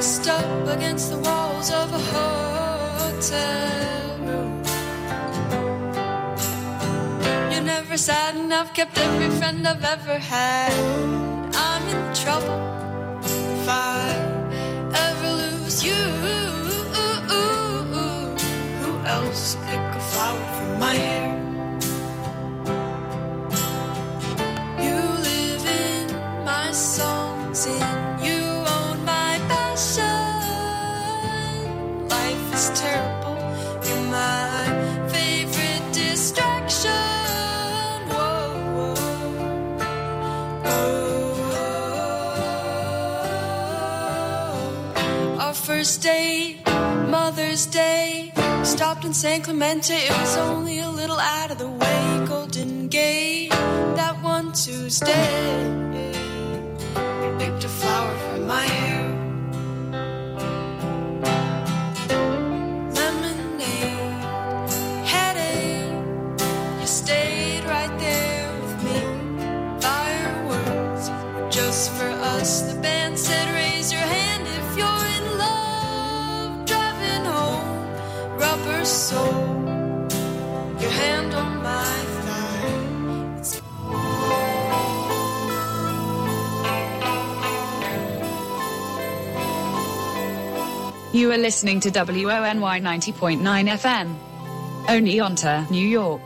pressed up against the walls of a hotel room. You're never sad enough, kept every friend I've ever had. I'm in trouble if I ever lose you. Who else pick a flower from my hair? You live in my songs, in you own my passion. Life is terrible, you're my favorite distraction. Whoa, whoa. Our first date, Mother's Day, stopped in San Clemente. It was only a little out of the way. Golden Gate, that one Tuesday, you picked a flower from my hair. Lemonade, headache, you stayed right there with me. Fireworks, just for us. The band said raise your hand if you're in love. Driving home, rubber sole, your hand on my thigh. You are listening to WONY 90.9 FM. Oneonta, New York.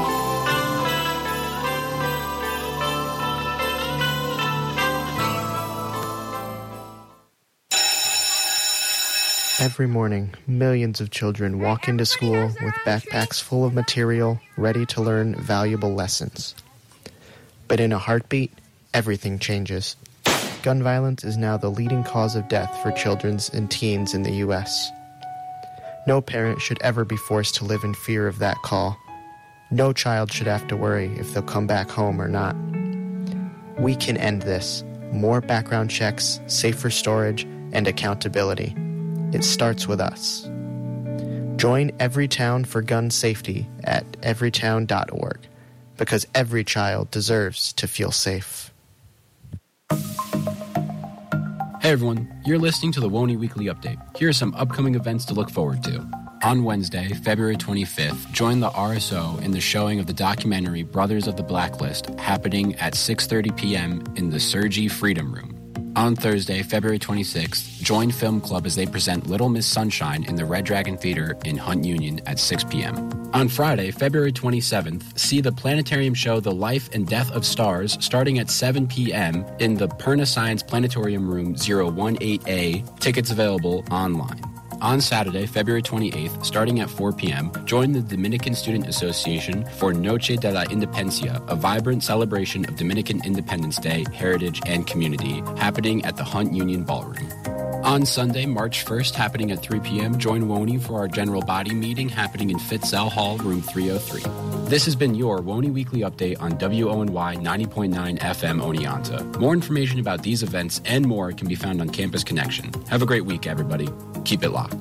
Every morning, millions of children walk into school with backpacks full of material, ready to learn valuable lessons. But in a heartbeat, everything changes. Gun violence is now the leading cause of death for children and teens in the U.S. No parent should ever be forced to live in fear of that call. No child should have to worry if they'll come back home or not. We can end this. More background checks, safer storage, and accountability. It starts with us. Join Everytown for gun safety at everytown.org, because every child deserves to feel safe. Hey everyone, you're listening to the WONY Weekly Update. Here are some upcoming events to look forward to. On Wednesday, February 25th, join the RSO in the showing of the documentary Brothers of the Blacklist, happening at 6:30 p.m. in the Sergi Freedom Room. On Thursday, February 26th, join Film Club as they present Little Miss Sunshine in the Red Dragon Theater in Hunt Union at 6 p.m. On Friday, February 27th, see the planetarium show The Life and Death of Stars starting at 7 p.m. in the Perna Science Planetarium Room 018A. Tickets available online. On Saturday, February 28th, starting at 4 p.m., join the Dominican Student Association for Noche de la Independencia, a vibrant celebration of Dominican Independence Day, heritage, and community, happening at the Hunt Union Ballroom. On Sunday, March 1st, happening at 3 p.m., join WONY for our general body meeting happening in Fitzell Hall, room 303. This has been your WONY Weekly Update on WONY 90.9 FM Oneonta. More information about these events and more can be found on Campus Connection. Have a great week, everybody. Keep it locked.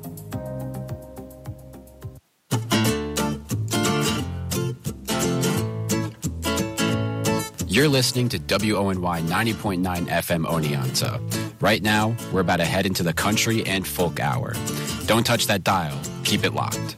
You're listening to WONY 90.9 FM Oneonta. Right now, we're about to head into the country and folk hour. Don't touch that dial. Keep it locked.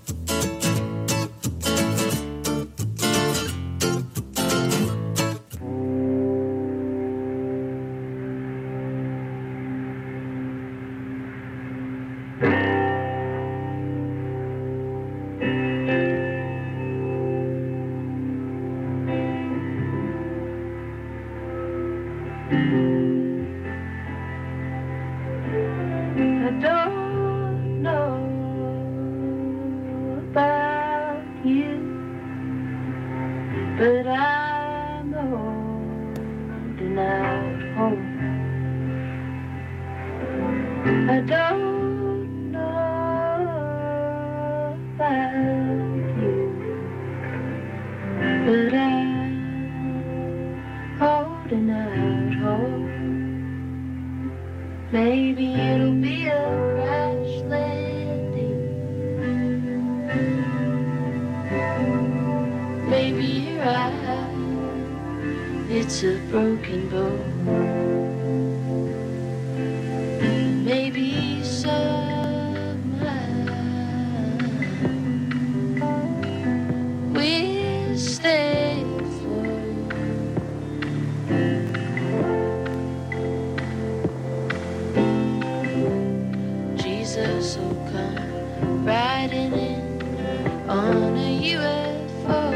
It's a broken boat. Maybe Jesus will come riding in on a UFO.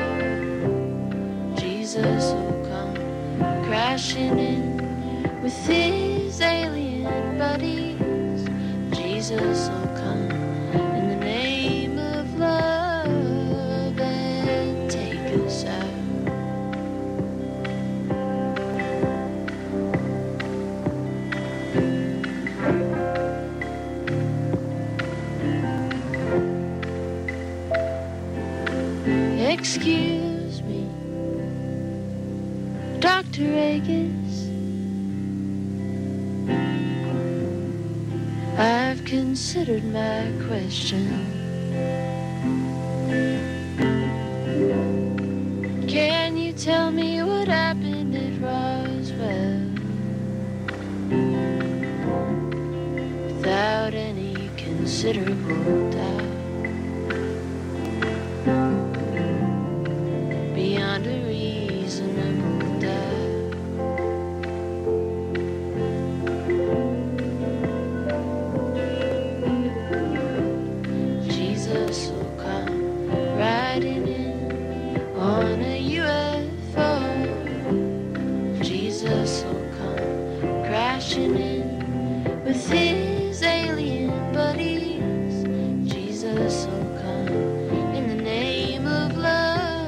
Jesus will come crashing in with his alien buddies. Jesus will come in the name of love and take us out. Excuse me, Dr. Agus, I've considered my question. Can you tell me what happened at Roswell without any considerable doubt? Beyond a reasonable doubt. Jesus will come riding in on a UFO. Jesus will come crashing in with his alien buddies. Jesus will come in the name of love.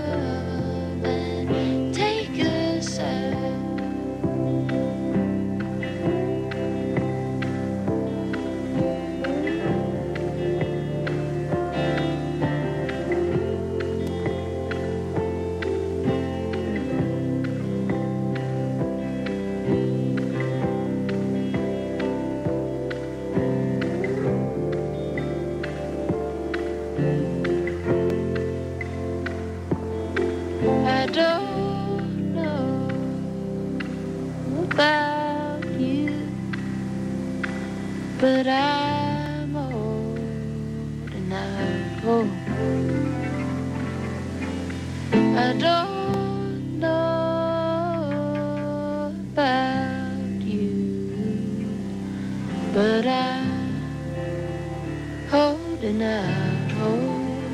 I don't know about you, but I'm old and I'm old. I don't know about you, but I'm holding out hope.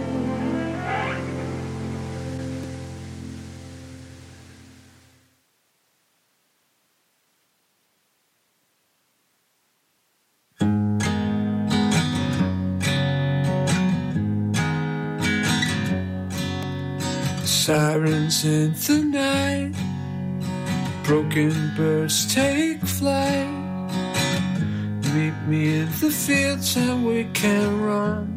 Sirens in the night, broken birds take flight. Meet me in the fields and we can run.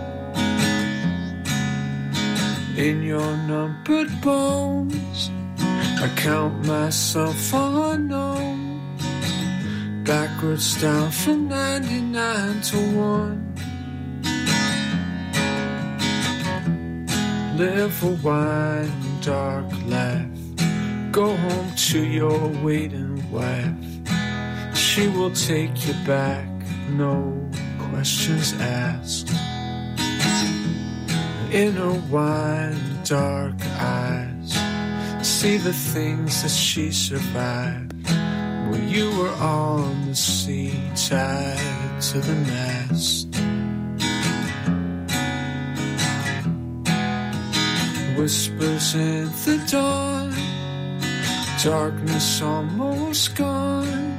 In your numbered bones, I count myself unknown. Backwards down from 99 to 1. Live a wide and dark life. Go home to your waiting wife. She will take you back, no questions asked. In her wide and dark eyes, see the things that she survived. When you were on the sea, tied to the mast. Whispers in the dawn, darkness almost gone,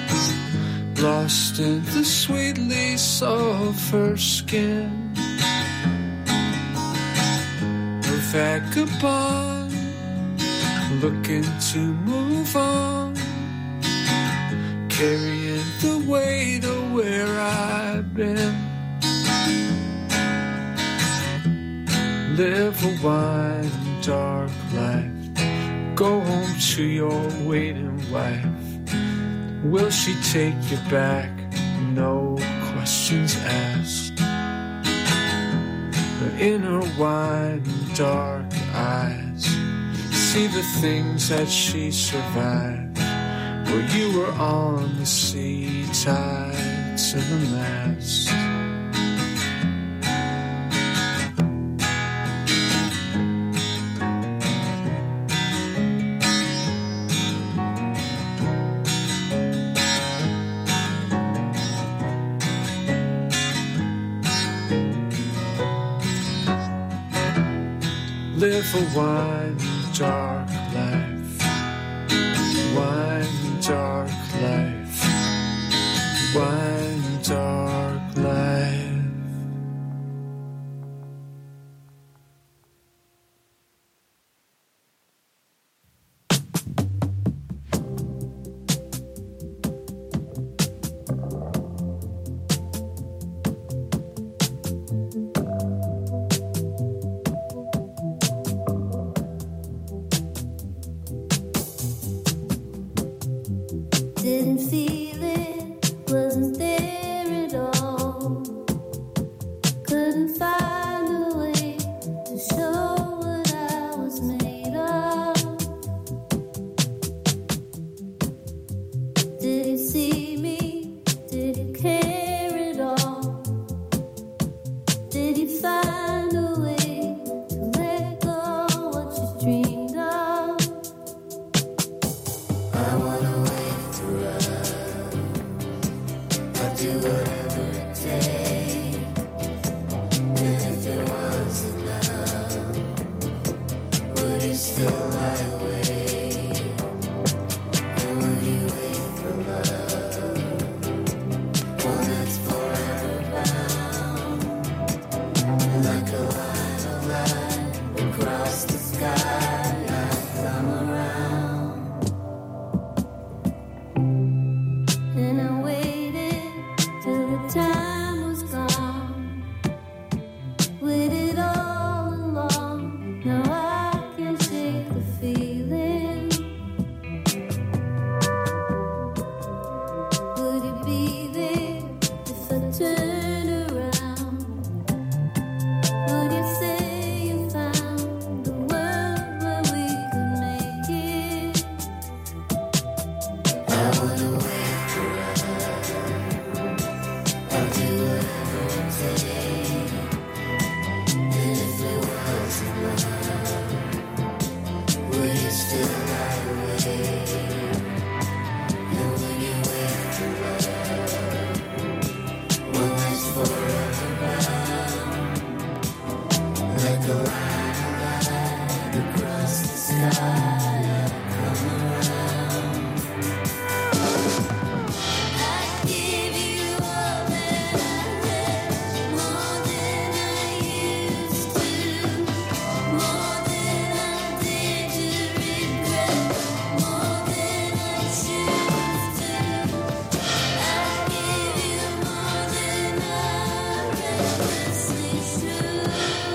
lost in the sweet lease of her skin. A vagabond, looking to move on, carrying the weight of where I've been. Live a wide and dark life. Go home to your waiting wife. Will she take you back? No questions asked. But in her wide and dark eyes, see the things that she survived. Where you were on the sea, tied to the mast. live a wine dark life, wine dark life, wine dark life. Didn't feel it, wasn't there at all. Couldn't find a way to show what I was made of. Did you see me? Did you care at all? Did you find a way to let go what you dreamed of? I wanna wait forever. I'll do whatever it takes. And if it wasn't love, would you still lie awake? And would you wait for love? One that's forever bound, like a line of light across the sky. I've come around. And I waited till the time was gone. Waited all along. Now I can shake the feeling. Would you be there if I turned around? Would you say you found the world where we could make it? I wanna wait forever. I'll do whatever it takes. And if it wasn't love, would you still lie awake? And would you wait for love? One that's forever bound, like a line of light across the sky. I've come around. I give you all that I have, more than I used to, more than I dare to regret, more than I choose to. I give you more than I recklessly should.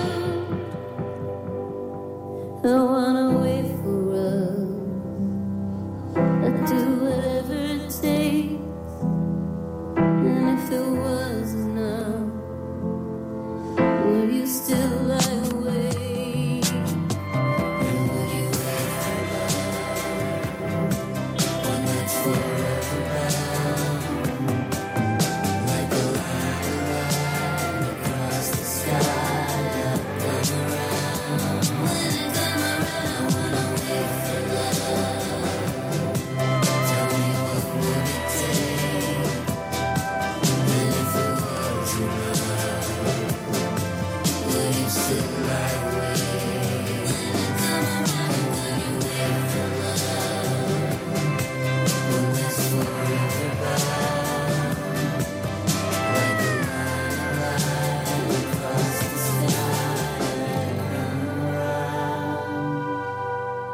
I wanna wait for love. I'd do whatever it takes. And if it was enough, would you still lie awake? And would you wait for love? One that's forever bound, like a line of light across the sky. I've come around. When I come around, I wanna wait for love. Tell me what would it take? And if it wasn't love, would you still lie awake? When I come around, would you wait for love? One that's forever bound, like a line of light across the sky. Come around.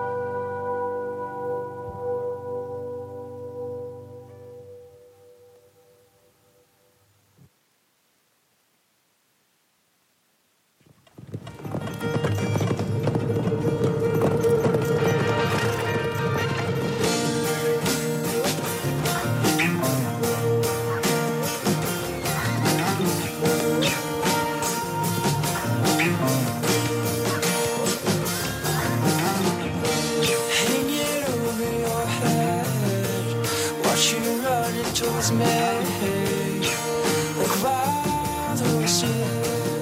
Hang it over your head, watch you running towards me, like wild horses.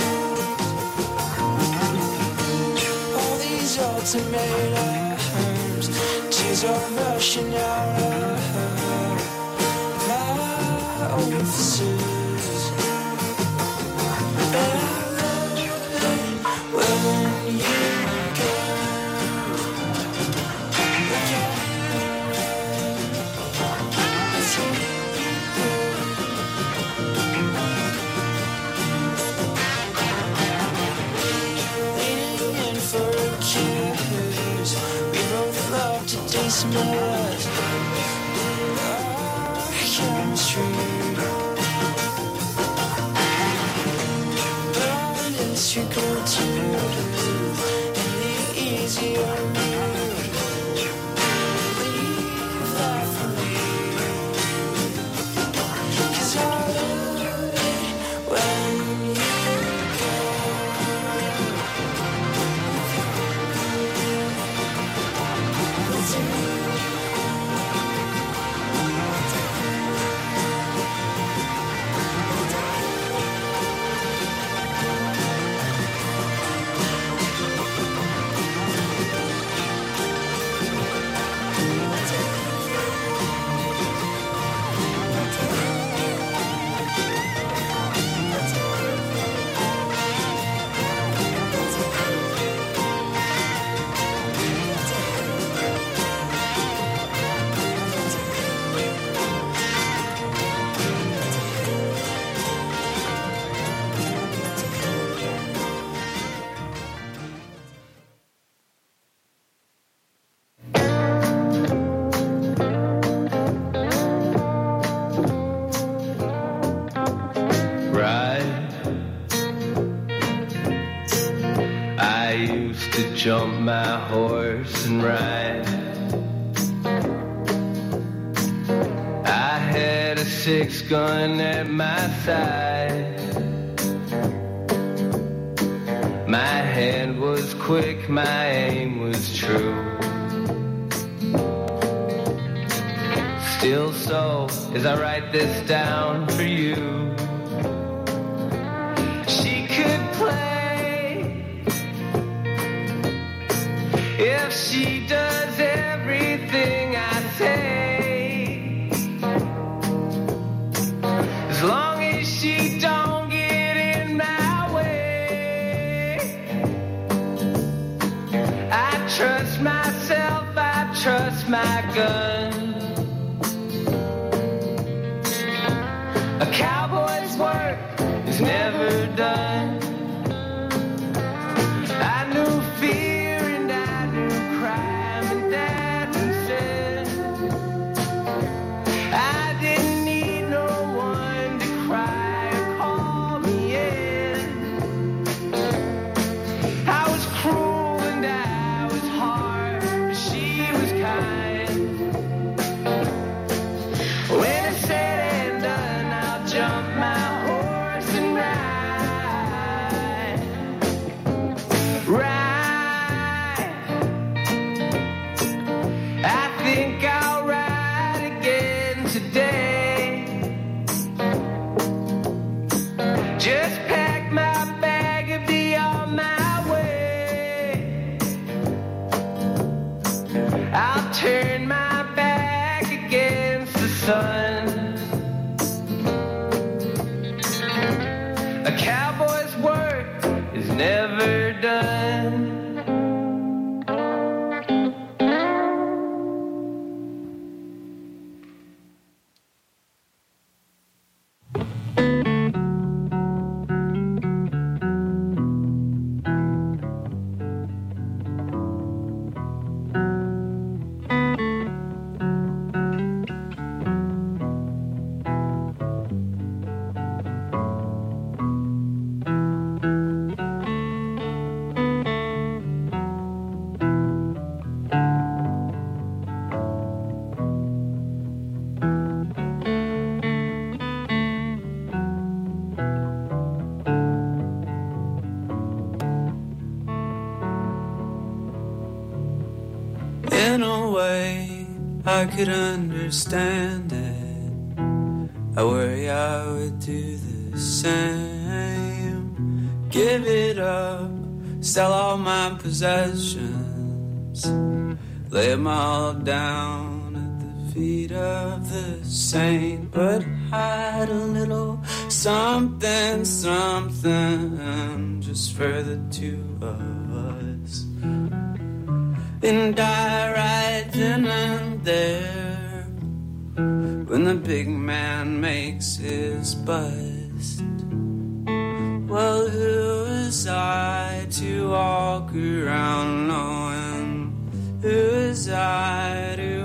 All these ultimatums, tears are rushing out of my orifices. And I love it when you Christmas. Chemistry. Blind integral tutors and the easier route. Leave that for me. 'Cause I love it when you go. Jump my horse and ride. I had a 6-gun at my side. My hand was quick, my aim was true. Still so, as I write this down for you, she could play. If she does everything I say, as long as she don't get in my way, I trust myself, I trust my gun. A cowboy's work is never done. I knew fear, I didn't need no one to cry or call me in. I was cruel and I was hard, but she was kind. When it's said and done, I'll jump my horse and ride. Ride. I think I'll ride again today. Just pack my bag and be on my way. I'll turn my back against the sun. A cowboy's work is never done. In a way, I could understand it. I worry I would do the same. Give it up, sell all my possessions, lay them all down at the feet of the saint, but hide a little something, something, just for the two of us. Then die right then and there, when the big man makes his bust. Well, who is I to walk around knowing? Who is I to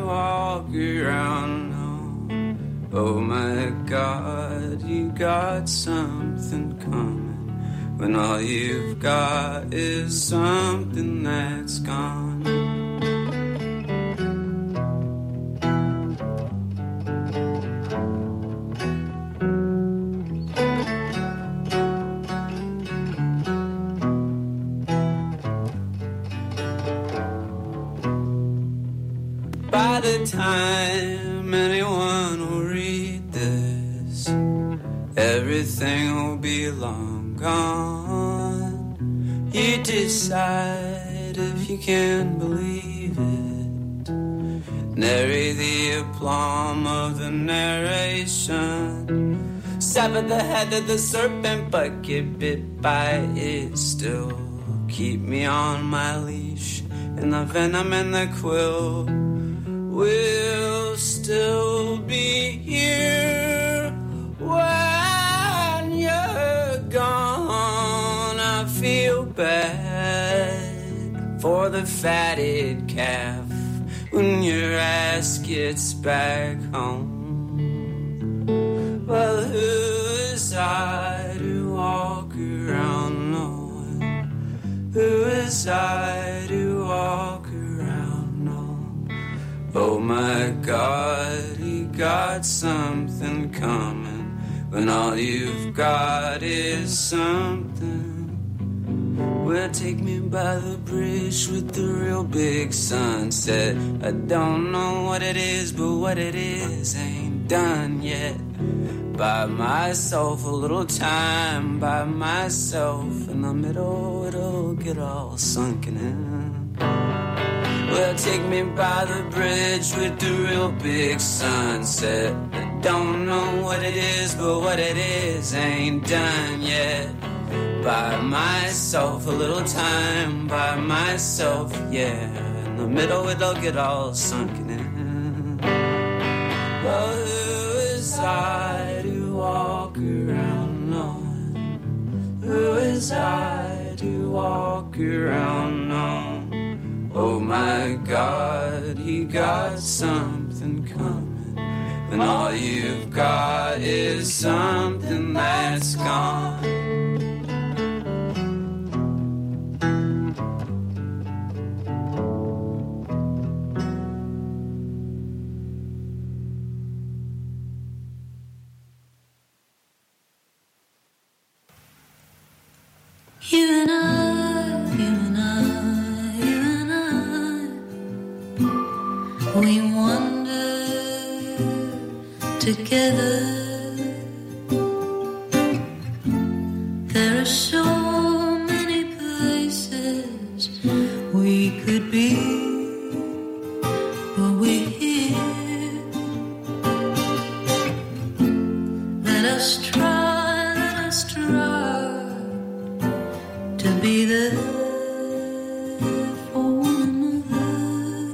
Oh my God, you got something coming when all you've got is something that's gone. By the time anyone will read this, everything will be long gone. You decide if you can believe it. Narrate the aplomb of the narration. Sever the head of the serpent, but get bit by it still. Keep me on my leash, and the venom and the quill will still be here when you're gone. I feel bad for the fatted calf when your ass gets back home. Well, who is I to walk around knowing? Who is I to walk around knowing? Oh my God, you got something coming when all you've got is something. Well, take me by the bridge with the real big sunset. I don't know what it is, but what it is ain't done yet. By myself, a little time by myself. In the middle, it'll get all sunken in. Well, take me by the bridge with the real big sunset. I don't know what it is, but what it is ain't done yet. By myself, a little time by myself, yeah. In the middle, it'll get all sunken in. Well, who is I to walk around knowing? Who is I to walk around knowing? Oh my God, you got something coming when all you've got is something that's gone. You and I, we wander together. There are so many places we could be, but we're here. Let us try to be there for one another.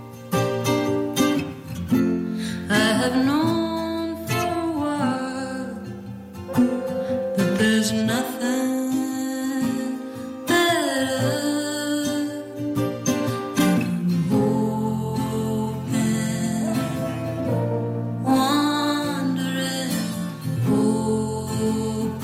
I have known for a while that there's nothing better than hoping, wondering, hoping.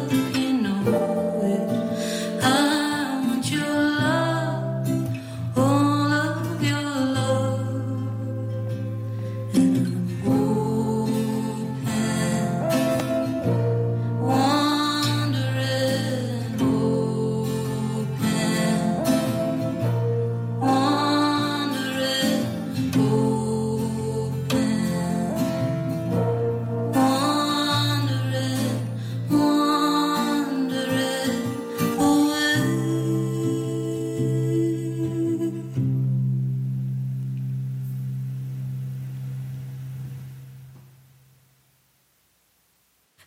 Oh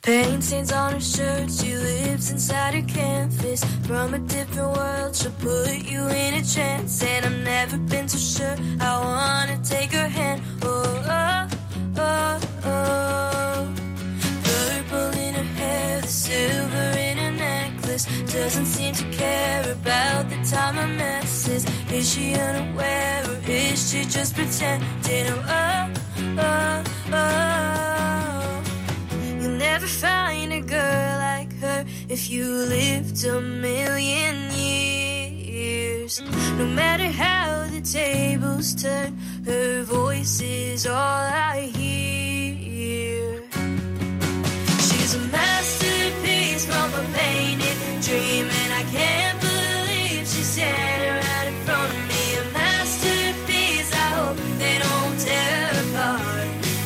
Paint stains on her shirt, she lives inside her canvas. From a different world, she'll put you in a trance. And I've never been so sure I wanna take her hand. Oh, oh, oh, oh. Purple in her hair, the silver in her necklace. Doesn't seem to care about the time I messes. Is she unaware or is she just pretending? Oh, oh, oh. You'll never find a girl like her if you lived a million years. No matter how the tables turn, her voice is all I hear. She's a masterpiece from a painted dream, and I can't believe she's standing right in front of me. A masterpiece, I hope they don't tear her apart.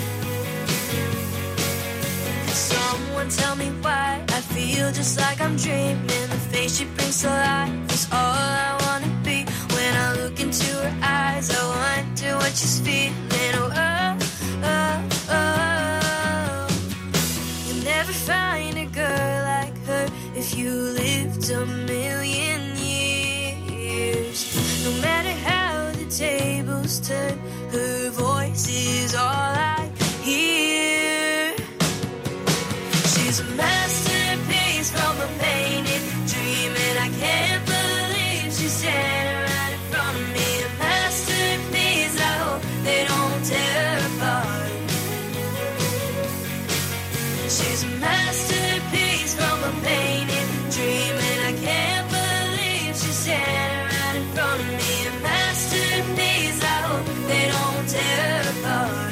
Someone tell me why I feel just like I'm dreaming. The face she brings to life is all I wanna be. When I look into her eyes, I wonder what she's feeling. Oh, oh, oh, oh. You'll never find a girl like her if you lived a million years. No matter how the tables turn, her voice is all I hear. She's a masterpiece from a painted dream, and I can't believe she's standing right in front of me. A masterpiece, I hope they don't tear her apart. She's a masterpiece from a painted dream, and I can't believe she's standing right in front of me. A masterpiece, I hope they don't tear her apart.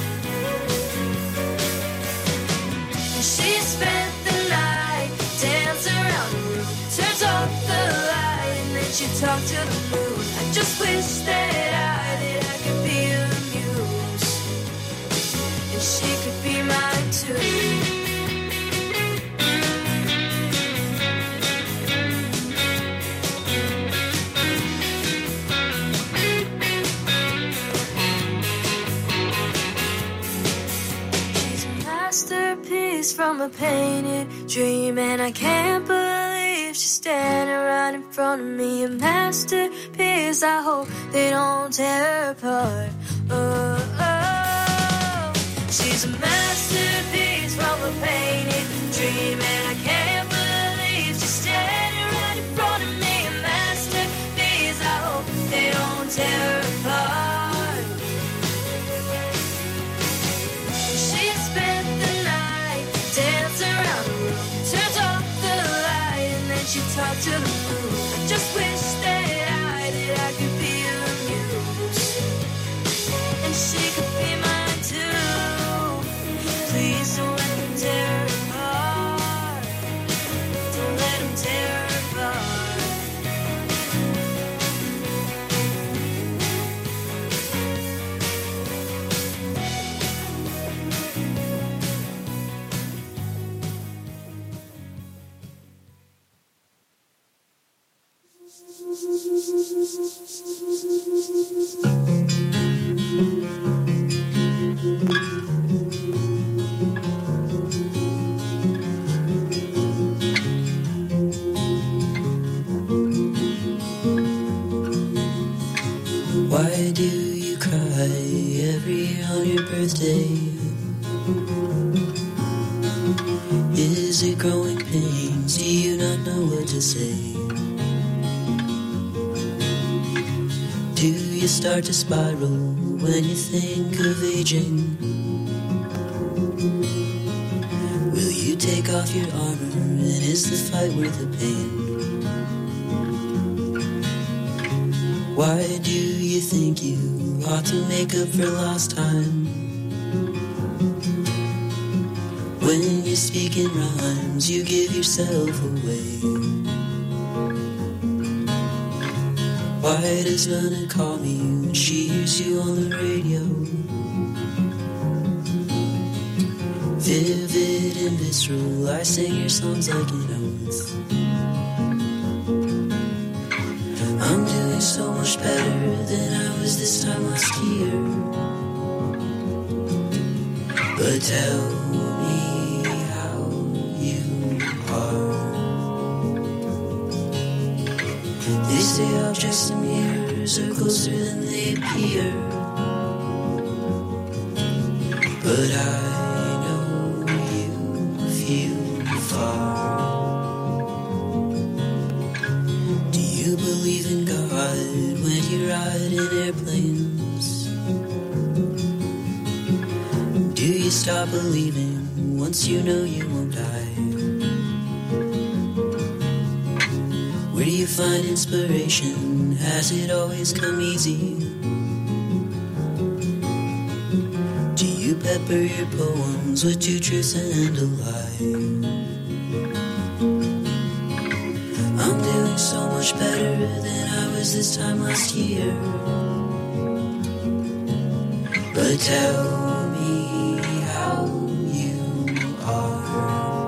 She spent the night, danced around the room, turns off the light, and then she talked to the moon. I just wish that I could be her muse, and she could be mine too. Masterpiece from a painted dream, and I can't believe she's standing right in front of me. A masterpiece, I hope they don't tear her apart. Oh, oh. She's a masterpiece from a painted dream, and I can't believe she's standing right in front of me. A masterpiece, I hope they don't tear her apart. She spent the night, danced around the room, turns off the light, and then she talked to the moon. I just wish that I could be her muse, and she could be mine too. Please don't let them tear her apart. Don't let them tear her apart. Why do you cry every year on your birthday? Is it growing pains? Do you not know what to say? Do you start to spiral when you think of aging? Will you take off your armor, and is the fight worth the pain? Why do you think you ought to make up for lost time? When you speak in rhymes, you give yourself away. Why does Lana call me when she hears you on the radio? Vivid and visceral, I sing your songs like an oath. I'm doing so much better than I was this time last year. But tell me how say objects and mirrors are closer than they appear, but I know you feel far. Do you believe in God when you ride in airplanes? Do you stop believing once you know you won't die? Where do you find inspiration? Has it always come easy? Do you pepper your poems with two truths and a lie? I'm doing so much better than I was this time last year, but tell me how you are.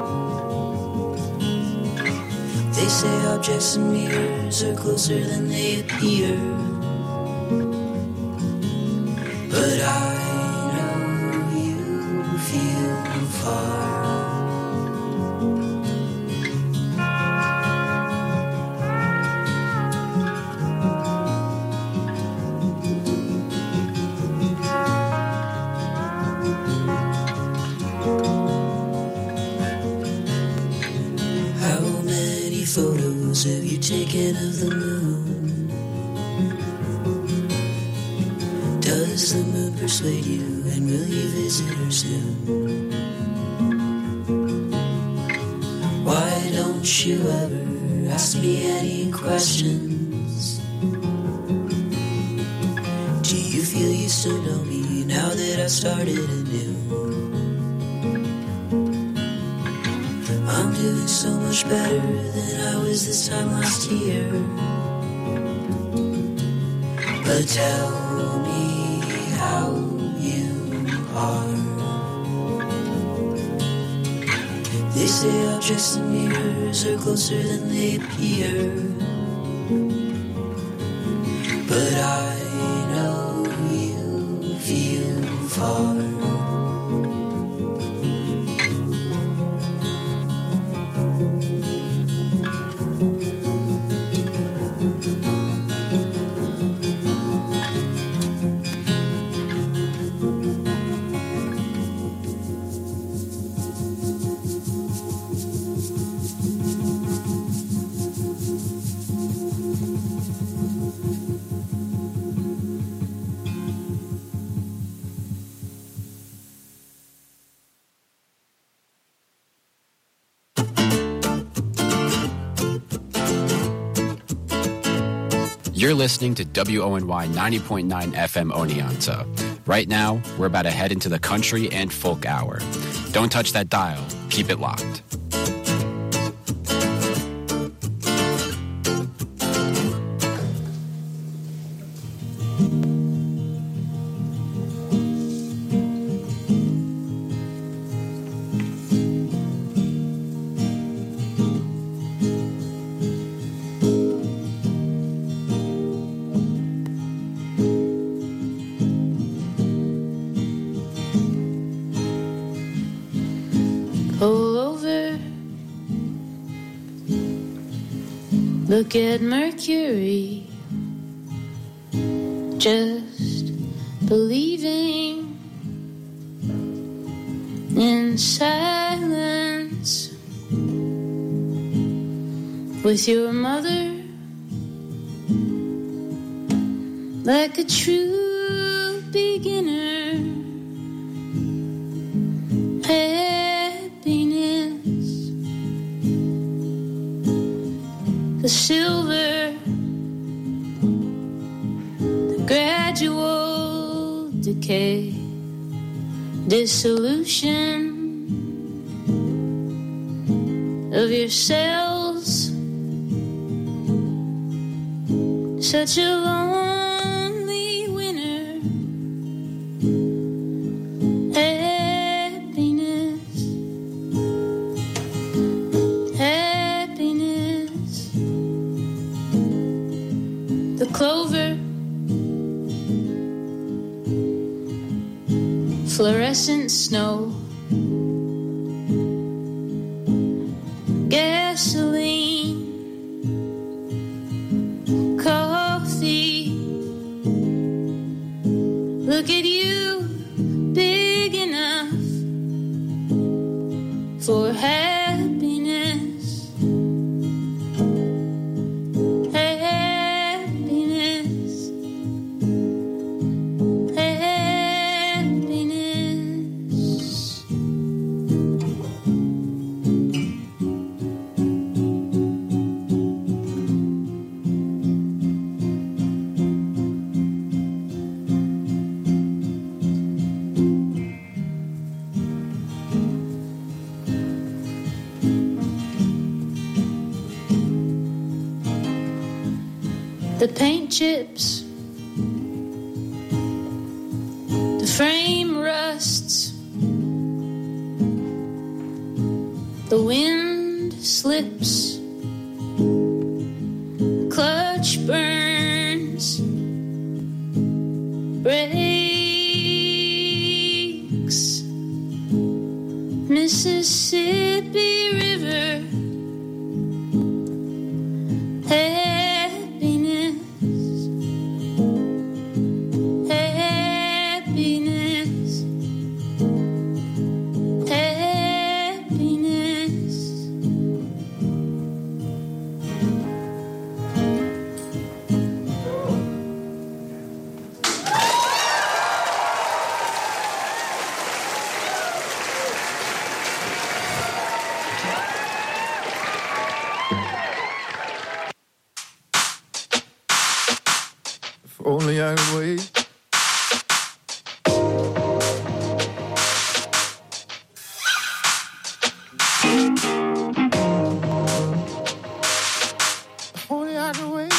They say objects and mirrors are closer than they appear, but I know you feel far. Photos have you taken of the moon? Does the moon persuade you, and will you visit her soon? Why don't you ever ask me any questions? Do you feel you still know me now that I've started anew? I'm doing so much better than I was this time last year, but tell me how you are. They say objects and mirrors are closer than they appear, but I know you feel far. You're listening to WONY 90.9 FM Oneonta. Right now, we're about to head into the country and folk hour. Don't touch that dial. Keep it locked. Pull over, look at Mercury, just believing in silence with your mother, like a true beginner. The silver, the gradual decay, dissolution of your cells. Such a lonely winter. Happiness. The clover, fluorescent snow, gasoline, Look at you, big enough for happiness. Happiness. Happiness. The paint chips, the frame rusts, the wind slips, clutch burns, breaks, Mississippi River. Happiness. Happiness. Happiness. If only I could wait. If only I could wait.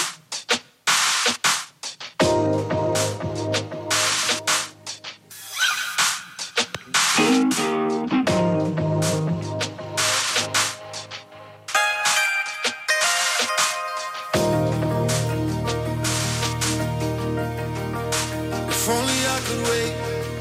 If only I could wait.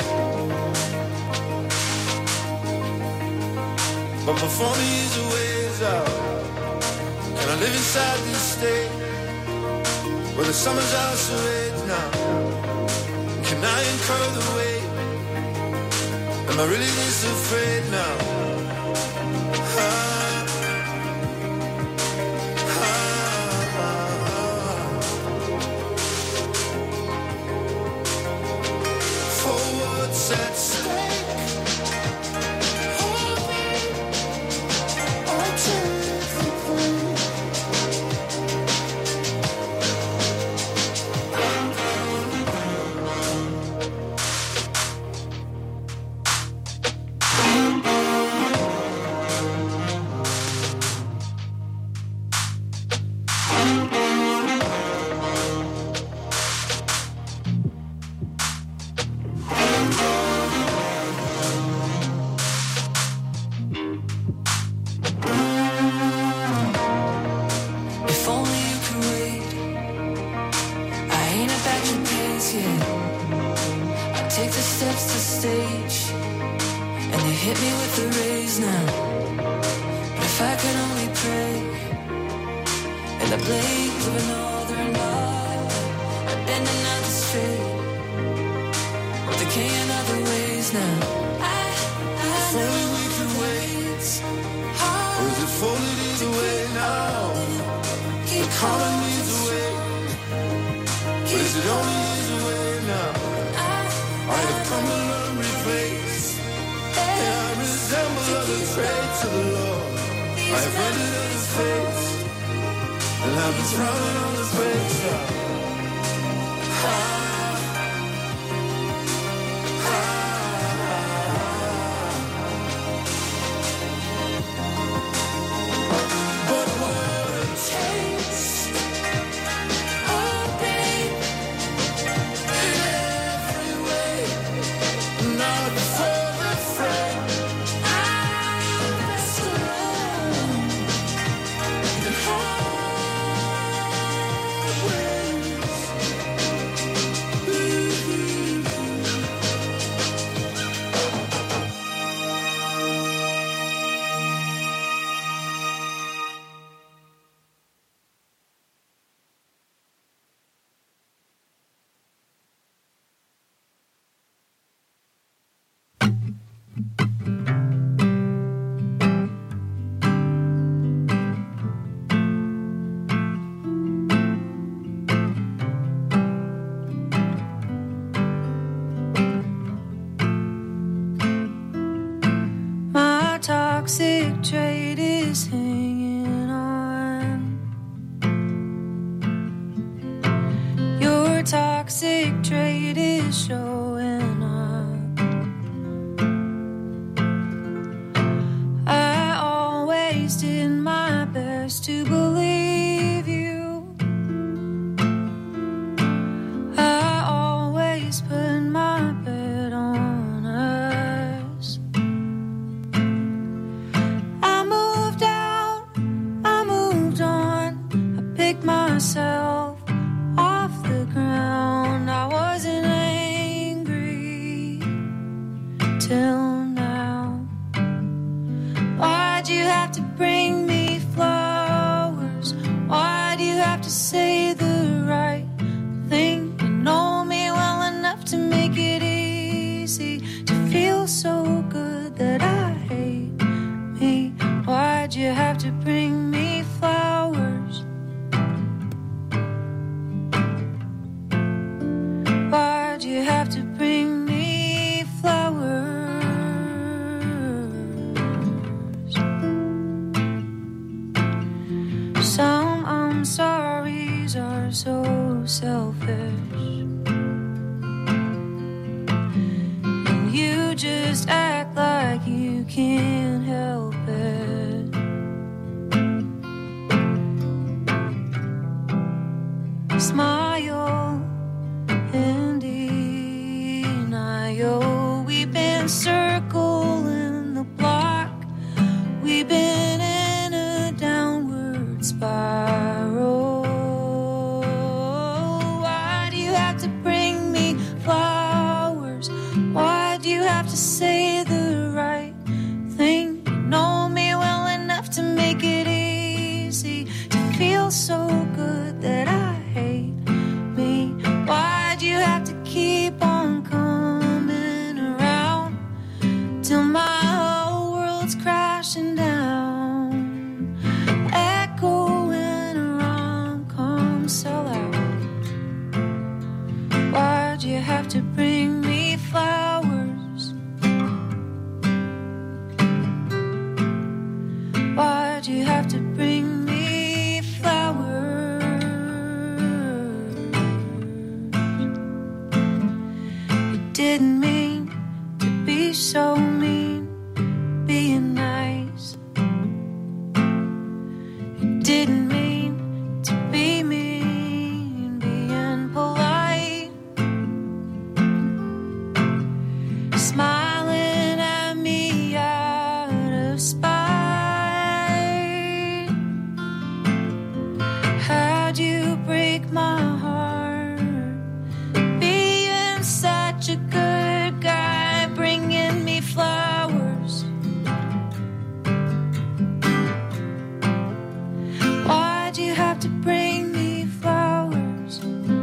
But before me is a ways out. Can I live inside this state where the summer's out so late now? Can I incur the weight? Am I really this afraid now? For what's at stake? Hold me, or take the blame. If only you could wait. I ain't about your pace yet. I take the steps to stage, and you hit me with the rays now. But if I could only pray, in the blink of an northern light, I'd bend another straight, or decaying other ways now. If only we could wait. Or is it folded either way now? The common needs a way. But is it only either way now? I have come to learn replace. And I resemble other traits of the Lord. I have rendered other fates. And I've been frowning on the face now. But what it takes, oh babe, in every way, not for the friend, I'm best alone. In hard ways. toxic trait is hanging on. Your toxic trait is showing up. I always did my best to believe you. I always put my bet on us. I moved out, I moved on. I picked myself off the ground. I wasn't angry till now. Why'd you have to bring me flowers? Why do you have to say the right thing? You know me well enough to make it easy to feel so good that I hate me. Why'd you have to bring me flowers? Why'd you have to bring me flowers? Some I'm sorry's are so selfish, and you just act like you can't help it. Smile and denial. We've been circling the block. We've been in a downward spiral. Why do you have to bring me flowers? Why do you have to say the right thing? You know me well enough to make it easy to feel so good that I hate me. Why do you have to keep on coming around till my whole world's crashing down? Echoing around, come sell out. Why'd you have to bring me flowers? Why'd you have to bring me flowers? You didn't mean to be so mean, being nice. You didn't mean to be mean, being polite. Smiling at me out of spite. How'd you break my heart? Being such a good guy, bringing me flowers. Why'd you have to bring me flowers?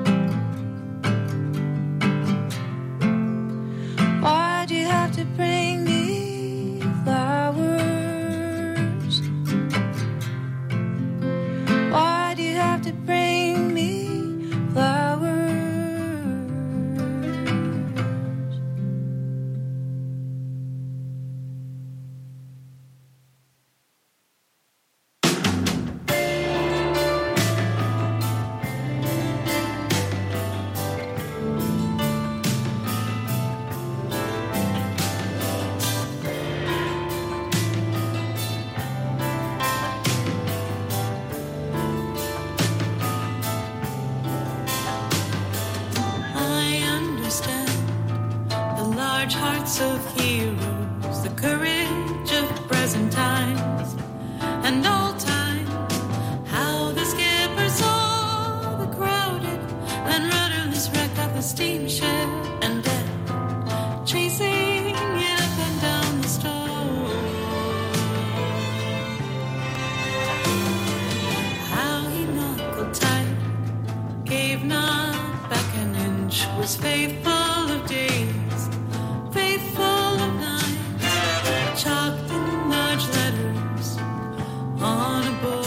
Why'd you have to bring me flowers? Why'd you have to bring me flowers? I understand the large hearts of heroes, the courage of present times and old times. How the skipper saw the crowded and rudderless wreck of a steamship and death chasing it up and down the storm. How he knuckled tight, gave not back an inch, was faithful of days, faithful of nights, chalked in large letters on a board.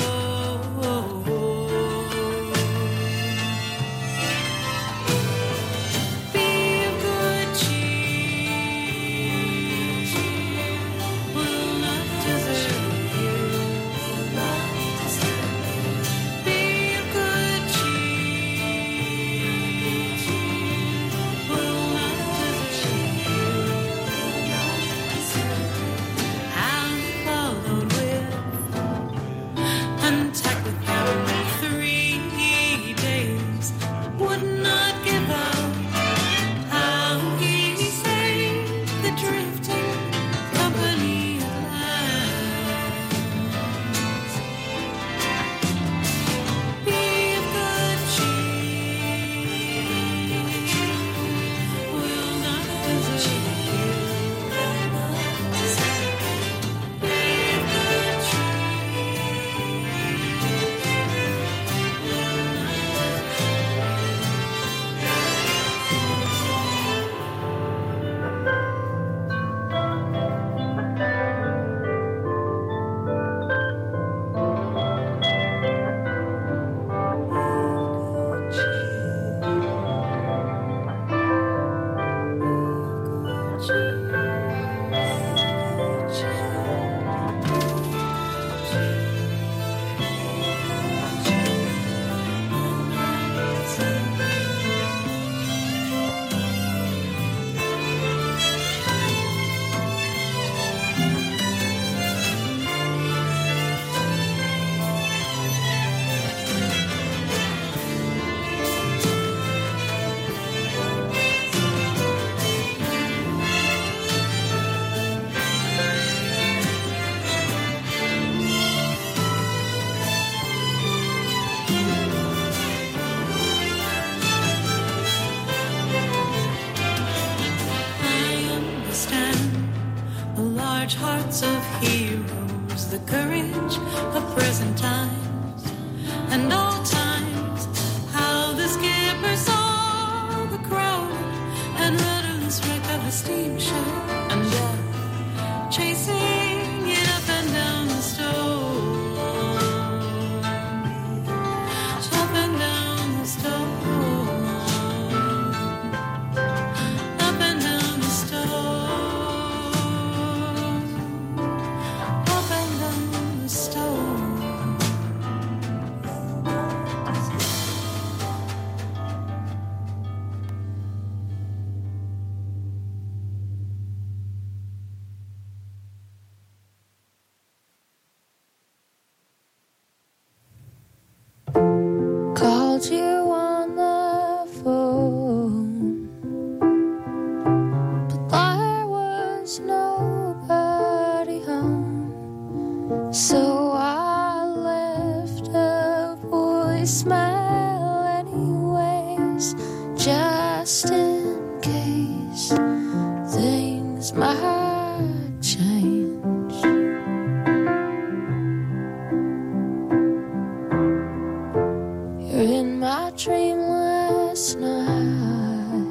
Be large hearts of heroes, the courage of present times and all times. How the skipper saw the crowd and rudderless wreck of a steamship, and death chasing it up and down the storm, up and down the storm, up and down the storm. Called you on the phone, but there was nobody home, so I left a voicemail anyways, just in case things might change. You're in my dream last night,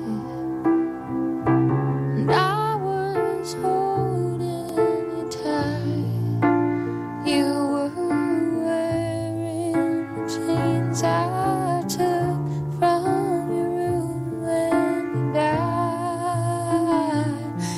and I was holding you tight. You were wearing the jeans I took from your room when you died.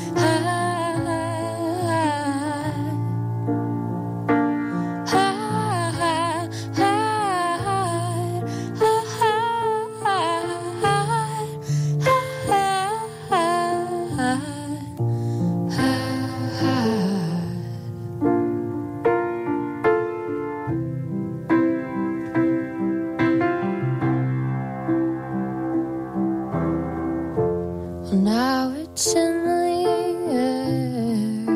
Now it's in the air,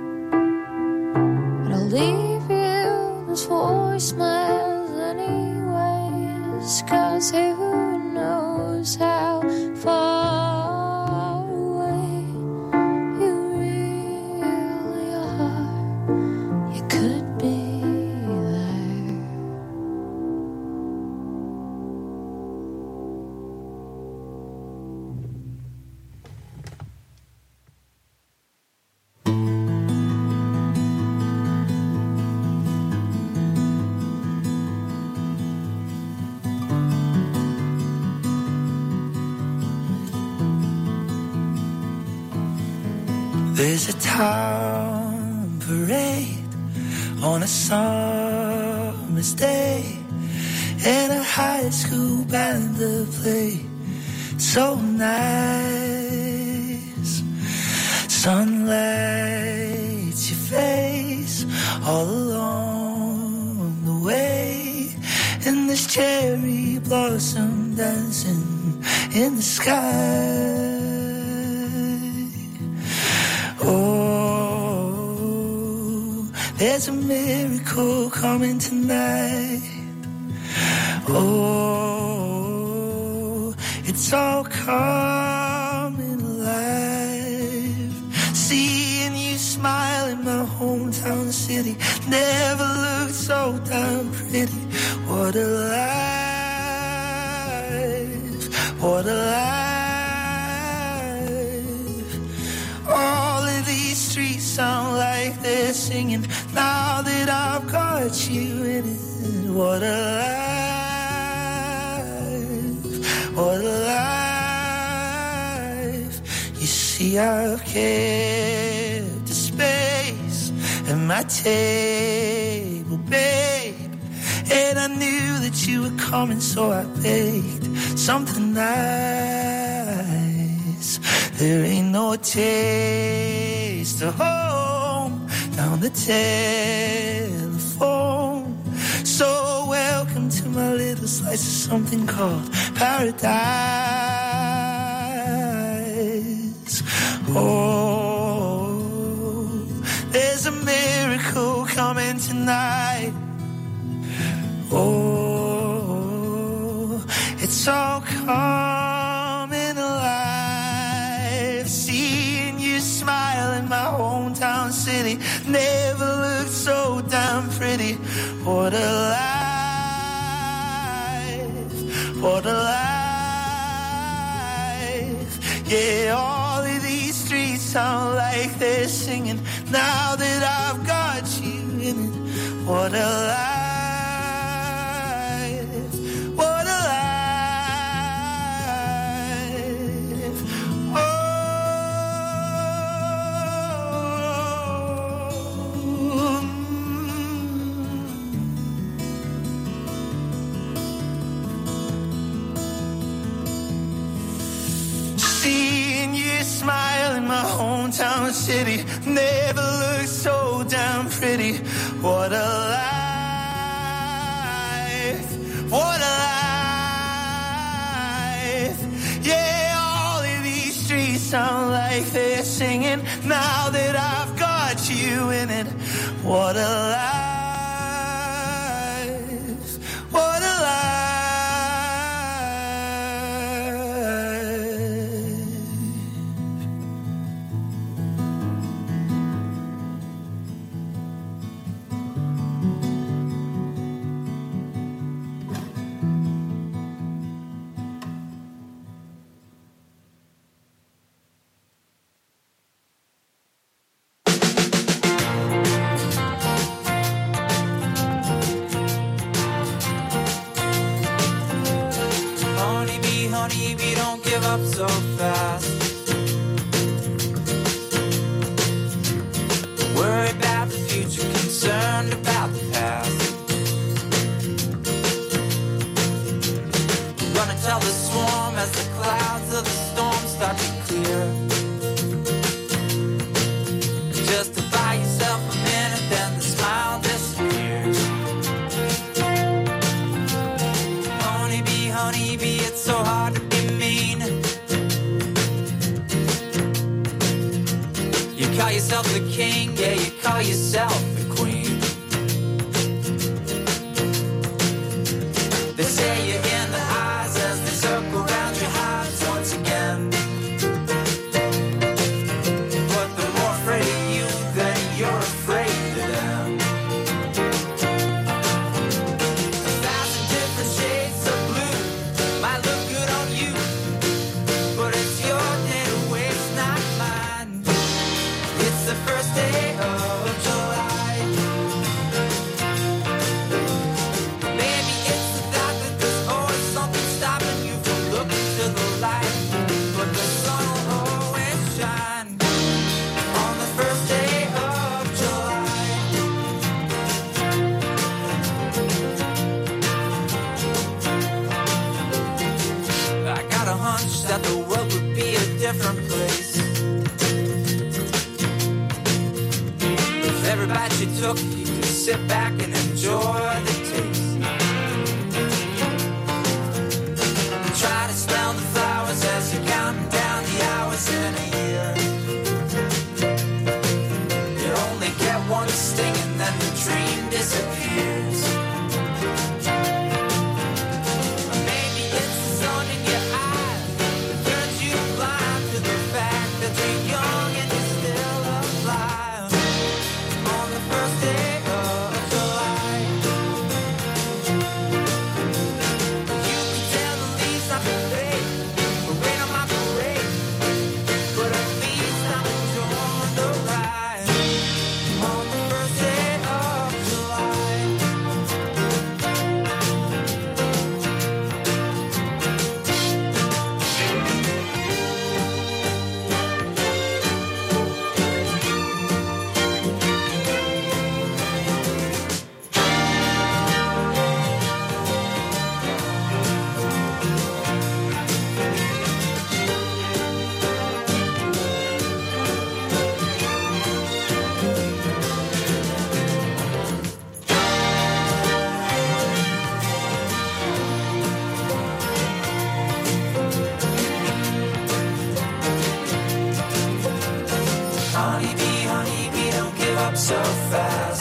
but I'll leave you those voicemails anyways, 'cause who knows how far away you really are. You could be there. There's a town parade on a summer's day, and a high school band to play so nice. Sunlights your face all along the way, and there's cherry blossom dancing in the sky. Oh, there's a miracle coming tonight. Oh, it's all coming alive. Seeing you smile in my hometown city never looked so damn pretty. What a life, what a life. All of these streets sound like they're singing now that I've got you in it. What a life, what a life. You see, I've kept a space at my table, babe. And I knew that you were coming, so I baked something nice. There ain't no taste of home down the telephone. So welcome to my little slice of something called paradise. Oh, there's a miracle coming tonight. Oh, it's all coming alive. Seeing you smile in my hometown city never looked so damn pretty. What a life, what a life. Yeah, all of these streets sound like they're singing now that I've got you in it. What a life. Hometown city never looked so damn pretty. What a life, what a life. Yeah, all of these streets sound like they're singing now that I've got you in it. What a life, what a life. Honeybee, don't give up so fast. Worry about the future, concerned about the past. Gonna tell the swarm as the clouds of the storm start to clear. Justify yourself a minute, then the smile disappears. Honeybee, it's so hard to be mean. You call yourself the king, yeah, you call yourself the queen. They say you're in the eyes as they circle around your hives once again. But they're more afraid of you than you're afraid of them. That the world would be a different place if every bite you took you could sit back and enjoy the taste. Try to smell the flowers as you're counting down the hours in a year. You only get one sting and then the dream disappears. so fast.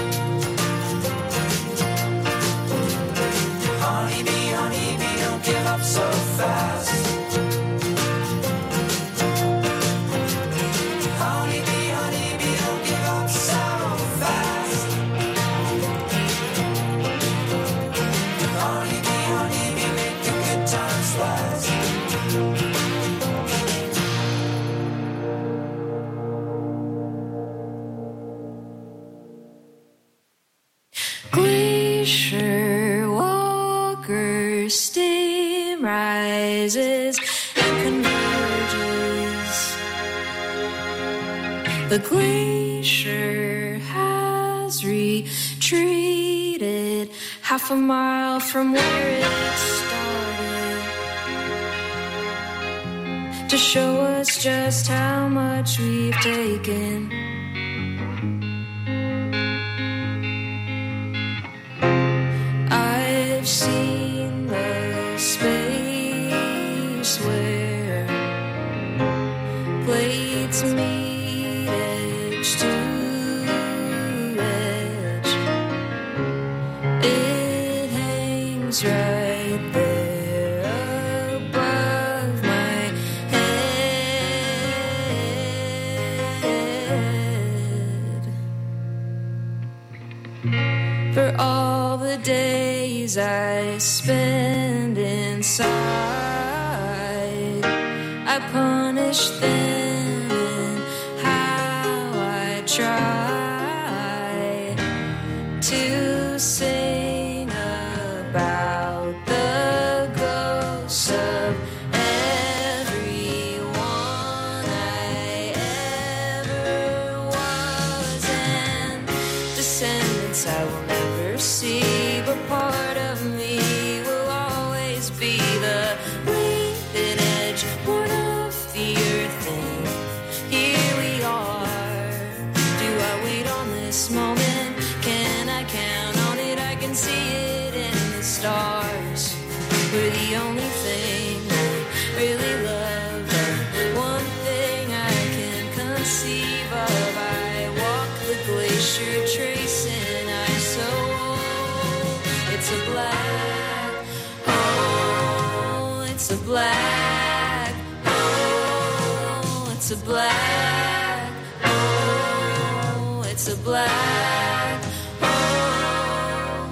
Honeybee, don't give up so fast. Honeybee, don't give up so fast. Honeybee, make the good times last. Glacier walker, steam rises and converges. The glacier has retreated half a mile from where it started to show us just how much we've taken. I've seen the space where blades meet edge to edge. It hangs right there above my head. For all the days I spend inside, I punish them in how I try to sing about the ghosts of everyone I ever was, and descendants I will never see, but part of me will always be the bleeding edge, born of the earth, and here we are. Do I wait on this moment? Can I count on it? I can see it in the stars. We're the only thing I really love, the one thing I can conceive of. I walk the glacier tracing ice so old. It's a black hole. It's a black hole. It's a black hole. It's a black hole.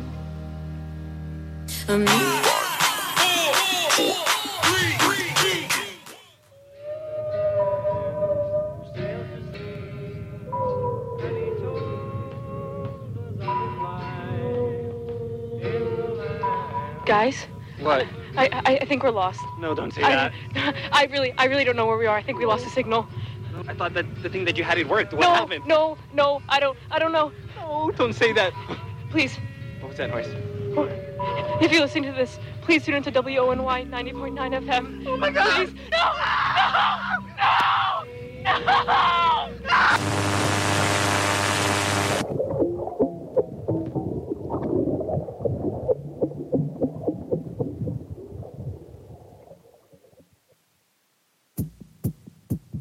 Guys? What? I think we're lost. No, don't say that. I really don't know where we are. I think we lost the signal. I thought that the thing that you had it worked. What No, happened? no, I don't know. No, don't say that. Please, What was that noise? if you're listening to this, please tune into WONY 90.9 FM. Oh my God! Please. No!